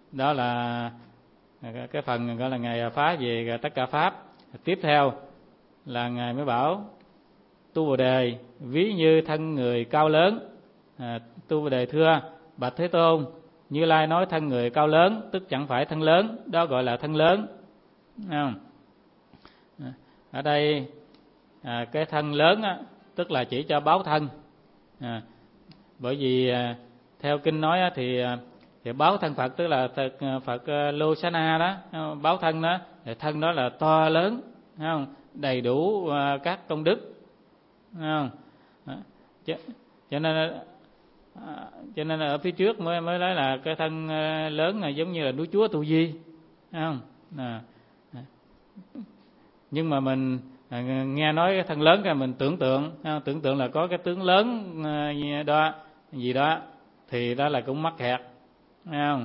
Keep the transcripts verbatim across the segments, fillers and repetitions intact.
Đó là cái phần gọi là Ngài phá về tất cả pháp. Tiếp theo là Ngài mới bảo Tu Bồ Đề ví như thân người cao lớn. à, Tu Bồ Đề thưa bạch Thế Tôn, Như Lai nói thân người cao lớn tức chẳng phải thân lớn, đó gọi là thân lớn. Không? Ở đây à, cái thân lớn á, tức là chỉ cho báo thân. à, Bởi vì à, theo kinh nói á, thì thì báo thân Phật tức là Phật Lô Xá Na đó, báo thân đó, thì thân đó là to lớn, không? Đầy đủ à, các công đức, không? Cho, cho nên à, cho nên ở phía trước mới mới nói là cái thân lớn là giống như là núi Chúa Tu Di, không? À, nhưng mà mình à, nghe nói cái thân lớn cái mình tưởng tượng, không? Tưởng tượng là có cái tướng lớn à, đó gì đó thì đó là cũng mắc kẹt, không?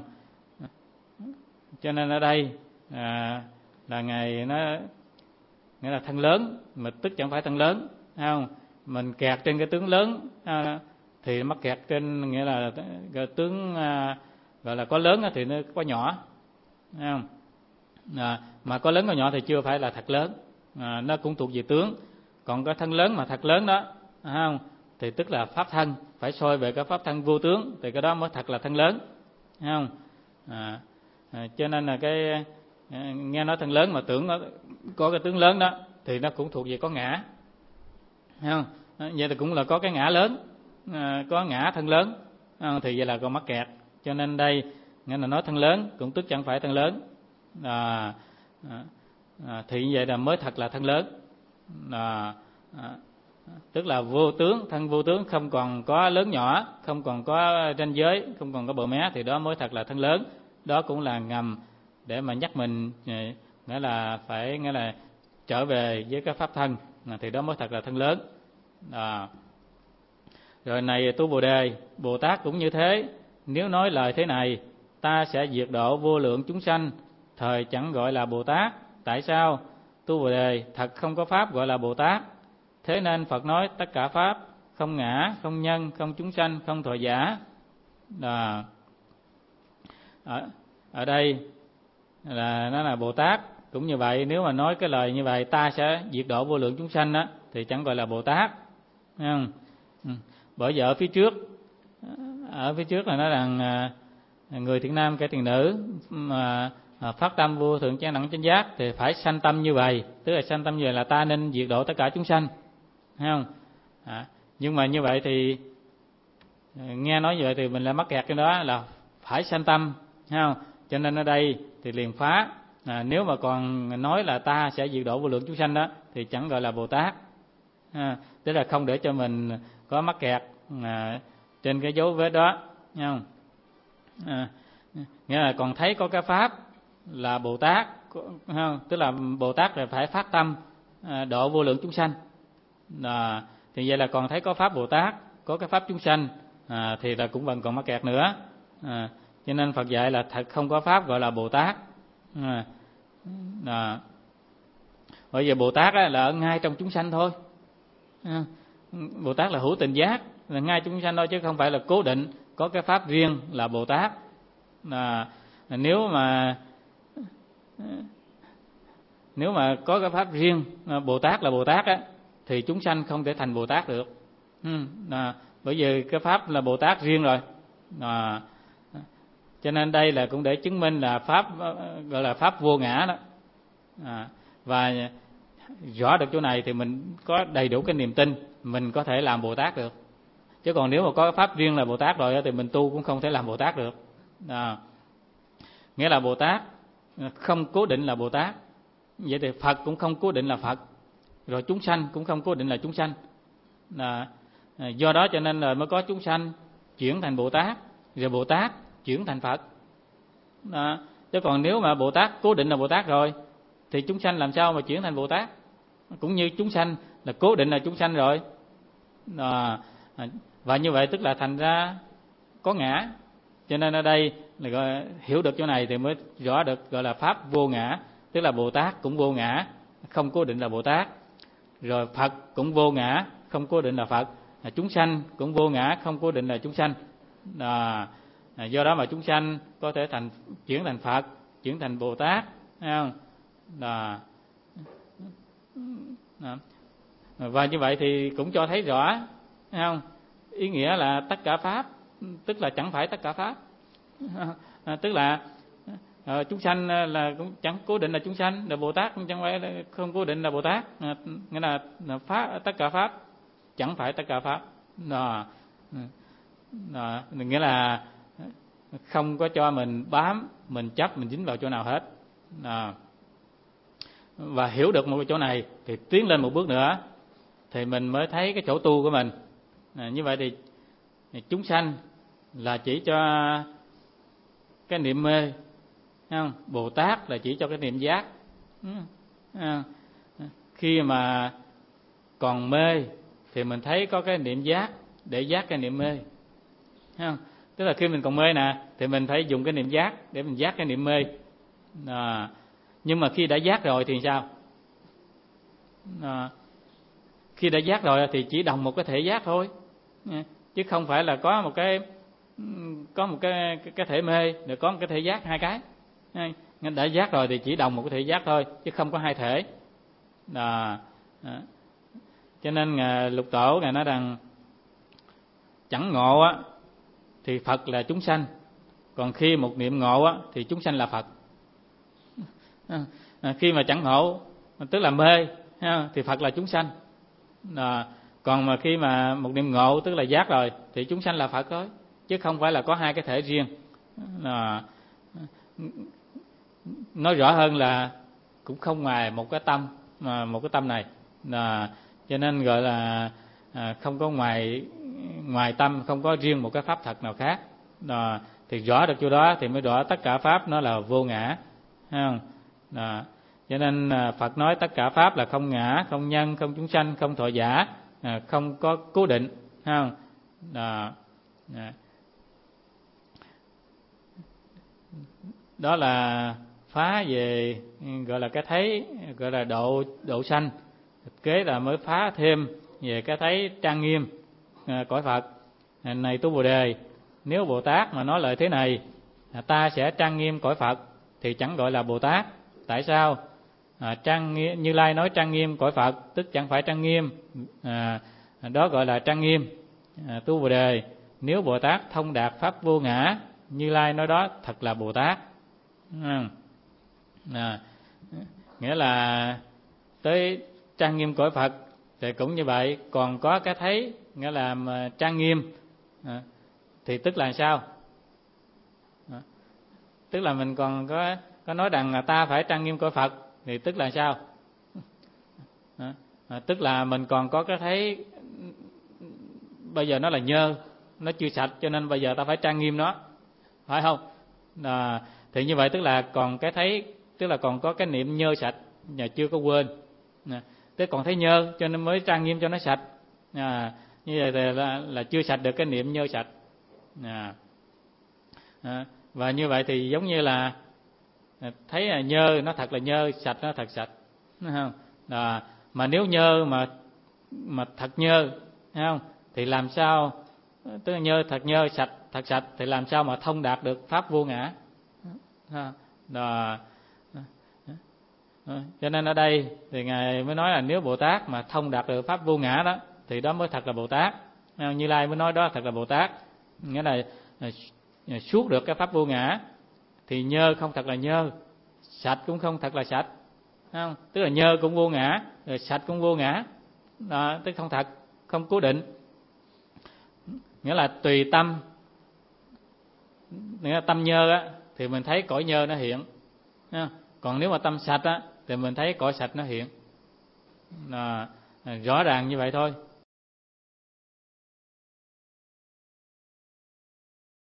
Cho nên ở đây à, là Ngài nói nghĩa là thân lớn mà tức chẳng phải thân lớn, không? Mình kẹt trên cái tướng lớn à, thì mắc kẹt trên nghĩa là cái tướng à, gọi là có lớn thì nó có nhỏ, không? À, mà có lớn có nhỏ thì chưa phải là thật lớn, à, nó cũng thuộc về tướng. Còn cái thân lớn mà thật lớn đó, không? Thì tức là pháp thân, phải soi về cái pháp thân vô tướng thì cái đó mới thật là thân lớn, không? À, à, cho nên là cái à, nghe nói thân lớn mà tưởng nó có cái tướng lớn đó thì nó cũng thuộc về có ngã, không? À, vậy thì cũng là có cái ngã lớn, à, có ngã thân lớn, à, thì vậy là còn mắc kẹt. Cho nên đây nghĩa là nói thân lớn cũng tức chẳng phải thân lớn, à, à, à, thì như vậy là mới thật là thân lớn, à, à, tức là vô tướng, thân vô tướng, không còn có lớn nhỏ, không còn có ranh giới, không còn có bờ mé, thì đó mới thật là thân lớn. Đó cũng là ngầm để mà nhắc mình nghĩa là phải nghĩa là trở về với cái pháp thân, thì đó mới thật là thân lớn. À, rồi này Tu Bồ Đề, Bồ Tát cũng như thế. Nếu nói lời thế này, ta sẽ diệt độ vô lượng chúng sanh, thời chẳng gọi là Bồ Tát. Tại sao? Tu Bồ Đề, thật không có pháp gọi là Bồ Tát. Thế nên Phật nói tất cả pháp không ngã, không nhân, không chúng sanh, không thọ giả. À, ở, ở đây là nó là Bồ Tát cũng như vậy. Nếu mà nói cái lời như vậy, ta sẽ diệt độ vô lượng chúng sanh đó, thì chẳng gọi là Bồ Tát, không? Bởi vì ở phía trước ở phía trước là nói rằng người thiện nam kẻ thiện nữ mà phát tâm vô thượng chánh đẳng chánh giác thì phải sanh tâm như vậy, tức là sanh tâm như vậy là ta nên diệt độ tất cả chúng sanh, thấy không? À, nhưng mà như vậy thì nghe nói như vậy thì mình lại mắc kẹt cái đó là phải sanh tâm, thấy không? Cho nên ở đây thì liền phá. À, nếu mà còn nói là ta sẽ diệt độ vô lượng chúng sanh đó thì chẳng gọi là Bồ Tát, à, tức là không để cho mình có mắc kẹt à, trên cái dấu vết đó, thấy không? À, nghĩa là còn thấy có cái pháp là Bồ Tát, không? Tức là Bồ Tát là phải phát tâm à, độ vô lượng chúng sanh, à, thì vậy là còn thấy có pháp Bồ Tát, có cái pháp chúng sanh, à, thì là cũng vẫn còn mắc kẹt nữa. À, cho nên Phật dạy là thật không có pháp gọi là Bồ Tát. À, à, bởi vì Bồ Tát là ở ngay trong chúng sanh thôi. À, Bồ Tát là hữu tình giác, là ngay chúng sanh thôi, chứ không phải là cố định có cái pháp riêng là Bồ Tát. À, nếu mà nếu mà có cái pháp riêng Bồ Tát là Bồ Tát á, thì chúng sanh không thể thành Bồ Tát được. À, bởi vì cái pháp là Bồ Tát riêng rồi. À, cho nên đây là cũng để chứng minh là pháp gọi là pháp vô ngã đó. À, và rõ được chỗ này thì mình có đầy đủ cái niềm tin mình có thể làm Bồ Tát được. Chứ còn nếu mà có pháp riêng là Bồ Tát rồi thì mình tu cũng không thể làm Bồ Tát được. À, nghĩa là Bồ Tát không cố định là Bồ Tát, vậy thì Phật cũng không cố định là Phật, rồi chúng sanh cũng không cố định là chúng sanh. À, do đó cho nên là mới có chúng sanh chuyển thành Bồ Tát, rồi Bồ Tát chuyển thành Phật. À, chứ còn nếu mà Bồ Tát cố định là Bồ Tát rồi thì chúng sanh làm sao mà chuyển thành Bồ Tát? Cũng như chúng sanh là cố định là chúng sanh rồi. À, và như vậy tức là thành ra có ngã. Cho nên ở đây là gọi, hiểu được chỗ này thì mới rõ được gọi là pháp vô ngã, tức là Bồ Tát cũng vô ngã, không cố định là Bồ Tát, rồi Phật cũng vô ngã, không cố định là Phật, chúng sanh cũng vô ngã, không cố định là chúng sanh. À, À, do đó mà chúng sanh có thể thành chuyển thành Phật, chuyển thành Bồ Tát, thấy không? Đó. Đó. Và như vậy thì cũng cho thấy rõ, thấy không? Ý nghĩa là tất cả pháp, tức là chẳng phải tất cả pháp. À, tức là à, chúng sanh là cũng chẳng cố định là chúng sanh, là Bồ Tát cũng chẳng phải là không cố định là Bồ Tát. À, nghĩa là, là pháp, tất cả pháp chẳng phải tất cả pháp. Đó. Đó. Nghĩa là không có cho mình bám, mình chấp, mình dính vào chỗ nào hết. Đó. Và hiểu được một cái chỗ này thì tiến lên một bước nữa thì mình mới thấy cái chỗ tu của mình. À, như vậy thì chúng sanh là chỉ cho cái niệm mê, không? Bồ Tát là chỉ cho cái niệm giác. À, khi mà còn mê thì mình thấy có cái niệm giác để giác cái niệm mê, không? Tức là khi mình còn mê nè thì mình phải dùng cái niệm giác để mình giác cái niệm mê. À, nhưng mà khi đã giác rồi thì sao? À, khi đã giác rồi thì chỉ đồng một cái thể giác thôi, chứ không phải là có một cái có một cái cái, cái thể mê rồi có một cái thể giác, hai cái. Đã giác rồi thì chỉ đồng một cái thể giác thôi, chứ không có hai thể. À, à. Cho nên ngài Lục Tổ ngài nói rằng chẳng ngộ á thì Phật là chúng sanh, còn khi một niệm ngộ á thì chúng sanh là Phật. À, khi mà chẳng ngộ tức là mê thì Phật là chúng sanh. À, còn mà khi mà một niệm ngộ tức là giác rồi thì chúng sanh là Phật thôi, chứ không phải là có hai cái thể riêng. À, nói rõ hơn là cũng không ngoài một cái tâm, mà một cái tâm này. À, cho nên gọi là à, không có ngoài ngoài tâm, không có riêng một cái pháp thật nào khác. À, thì rõ được chỗ đó thì mới rõ tất cả pháp nó là vô ngã, thấy không? À, cho nên Phật nói tất cả pháp là không ngã, không nhân, không chúng sanh, không thọ giả, à, không có cố định, thấy không? À, à. Đó là phá về gọi là cái thấy, gọi là độ độ sanh. Thực kế là mới phá thêm về cái thấy trang nghiêm à, cõi Phật. À, này tu Bồ Đề, nếu Bồ Tát mà nói lời thế này, à, ta sẽ trang nghiêm cõi Phật thì chẳng gọi là Bồ Tát. Tại sao? À, trang Như Lai nói trang nghiêm cõi Phật tức chẳng phải trang nghiêm, à, đó gọi là trang nghiêm. À, tu Bồ Đề, nếu Bồ Tát thông đạt pháp vô ngã, Như Lai nói đó thật là Bồ Tát. À, à, nghĩa là tới trang nghiêm cõi Phật thì cũng như vậy, còn có cái thấy nghĩa là trang nghiêm à, thì tức là sao? À, tức là mình còn có có nói rằng là ta phải trang nghiêm cõi Phật thì tức là sao? À, à, tức là mình còn có cái thấy bây giờ nó là nhơ, nó chưa sạch, cho nên bây giờ ta phải trang nghiêm nó, phải không? À, thì như vậy tức là còn cái thấy, tức là còn có cái niệm nhơ sạch và chưa có quên. À, tức còn thấy nhơ cho nên mới trang nghiêm cho nó sạch. À, như vậy thì là, là chưa sạch được cái niệm nhơ sạch. À, à, và như vậy thì giống như là thấy là nhơ nó thật là nhơ, sạch nó thật sạch, đúng không? À, mà nếu nhơ mà mà thật nhơ, thấy không? Thì làm sao, tức là nhơ thật nhơ, sạch thật sạch thì làm sao mà thông đạt được pháp vô ngã? Đó. Cho nên ở đây thì ngài mới nói là nếu Bồ Tát mà thông đạt được pháp vô ngã đó thì đó mới thật là Bồ Tát. Như Lai mới nói đó thật là Bồ Tát, nghĩa là suốt được cái pháp vô ngã. Thì nhơ không thật là nhơ, sạch cũng không thật là sạch, không? Tức là nhơ cũng vô ngã, rồi sạch cũng vô ngã, đó, tức không thật, không cố định. Nghĩa là tùy tâm, nghĩa là tâm nhơ á thì mình thấy cõi nhơ nó hiện, còn nếu mà tâm sạch á thì mình thấy cõi sạch nó hiện. À, rõ ràng như vậy thôi.